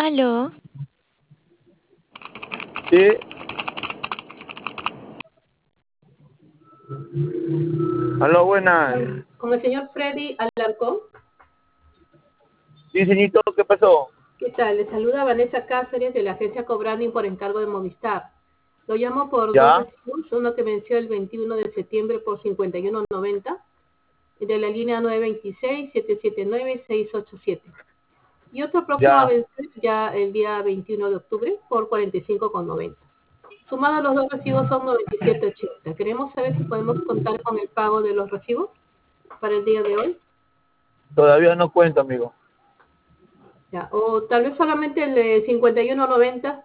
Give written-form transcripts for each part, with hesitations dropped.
Aló, Sí, aló, buenas. Con el señor Freddy Alarcón. Sí, señorito, ¿qué pasó? ¿Qué tal? Le saluda Vanessa Cáceres de la agencia Cobranding por encargo de Movistar. Lo llamo por dos ¿Ya? recibos, uno que venció el 21 de septiembre por 51.90 de la línea 926-779-687. Y otro próximo a Ya. vencer ya el día 21 de octubre por 45.90. Sumados los dos recibos son 97.80. Queremos saber si podemos contar con el pago de los recibos para el día de hoy. Todavía no cuento, amigo. Ya, o tal vez solamente el de 51.90.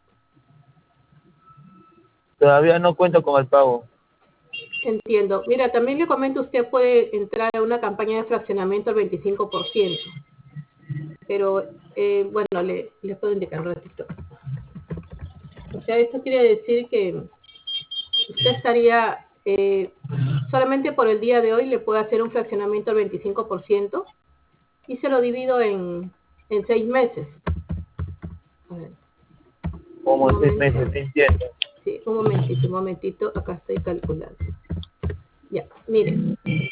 Todavía no cuento con el pago. Entiendo. Mira, también le comento, usted puede entrar a una campaña de fraccionamiento al 25%. Pero, bueno, le puedo indicar un ratito. O sea, esto quiere decir que usted estaría, solamente por el día de hoy le puede hacer un fraccionamiento al 25% y se lo divido en 6 meses. A ver, Como un en 6 momento. meses, te entiendo. Sí, un momentito, acá estoy calculando. Ya, miren,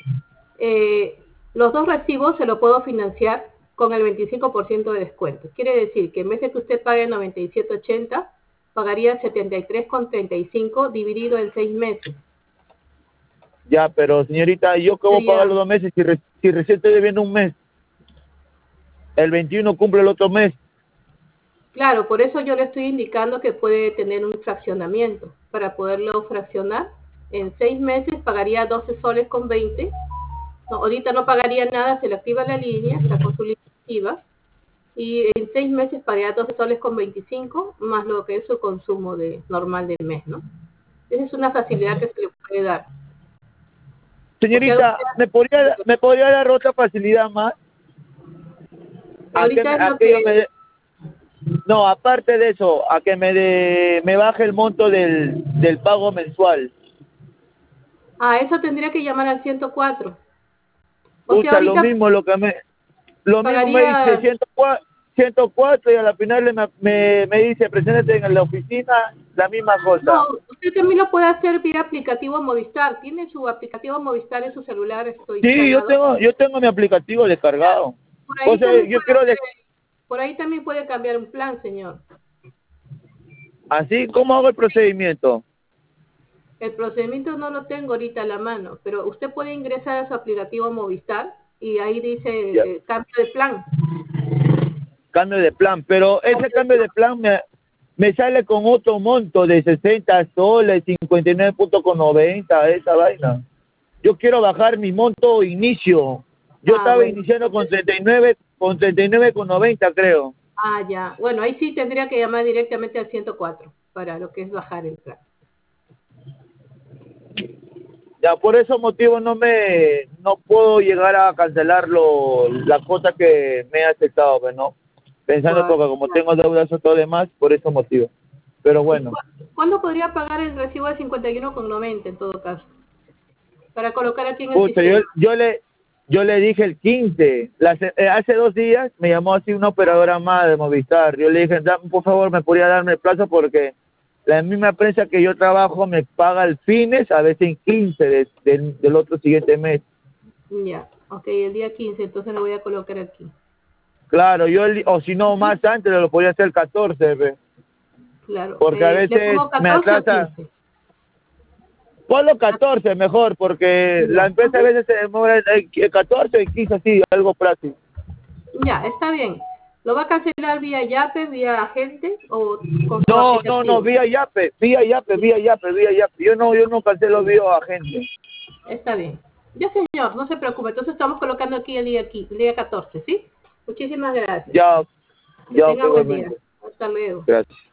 los dos recibos se lo puedo financiar con el 25% de descuento. Quiere decir que en vez de que usted pague 97.80, pagaría 73.35 dividido en 6 meses. Ya, pero señorita, ¿yo cómo pagar Sería, los 2 meses si recién estoy debiendo un mes? El 21 cumple el otro mes. claro, por eso yo le estoy indicando que puede tener un fraccionamiento. Para poderlo fraccionar, en 6 meses pagaría 12 soles con 20. No, ahorita no pagaría nada, se le activa la línea, está con su línea activa. Y en 6 meses pagaría 12 soles con 25, más lo que es su consumo normal del mes, ¿no? Esa es una facilidad que se le puede dar. O sea, Señorita, ¿me podría dar otra facilidad más? ahorita es A lo que yo que... me... No, aparte de eso, a que me baje el monto del pago mensual. Eso tendría que llamar al 104. O sea, Pucha, lo ahorita mismo lo mismo me dice pagaría... 104 y a la final me dice, preséntate en la oficina, la misma No, cosa. usted también lo puede hacer vía aplicativo Movistar. ¿Tiene su aplicativo Movistar en su celular esto Sí, instalado? yo tengo mi aplicativo descargado. Por O ahí sea, también yo puede quiero, por ahí también puede cambiar un plan, señor. así, ¿cómo hago el procedimiento? El procedimiento no lo tengo ahorita a la mano, pero usted puede ingresar a su aplicativo Movistar y ahí dice Ya, cambio de plan. cambio de plan, pero ese Cambio de cambio de plan me sale con otro monto de 60 soles, 59.90, esa vaina. Yo quiero bajar mi monto inicio. Yo estaba Bueno. iniciando con 39.90, creo. Ya. Bueno, ahí sí tendría que llamar directamente al 104 para lo que es bajar el plan. Ya por esos motivos no puedo llegar a cancelar la cosa que me ha aceptado, pues, ¿no? Pensando Bueno, porque como tengo deudas o todo demás, por esos motivos. Pero ¿y bueno, cuándo podría pagar el recibo de 51.90 en todo caso? Para colocar aquí en el pucha, sistema. yo le dije el 15. Hace 2 días me llamó así una operadora más de Movistar. Yo le dije, por favor, me podría darme el plazo porque la misma empresa que yo trabajo me paga el fines, a veces en 15 del otro siguiente mes. Ya, ok, el día 15, entonces lo voy a colocar aquí. Claro, o si no, más antes lo podía hacer el 14, pe, Claro, porque a ¿le veces pongo me 14 o atrasa. 15? Ponlo 14 mejor, porque la Ya, empresa a ok. veces se demora 14 y 15, así, algo práctico. Ya, está bien. ¿Lo va a cancelar vía Yape, vía agente o con su No, aplicativo? vía Yape. Yo no cancelo vía agente. Está bien. Ya, señor, no se preocupe. Entonces estamos colocando aquí, el día 14, ¿sí? Muchísimas gracias. Ya, Que ya, tenga buen día. igualmente. Hasta luego. Gracias.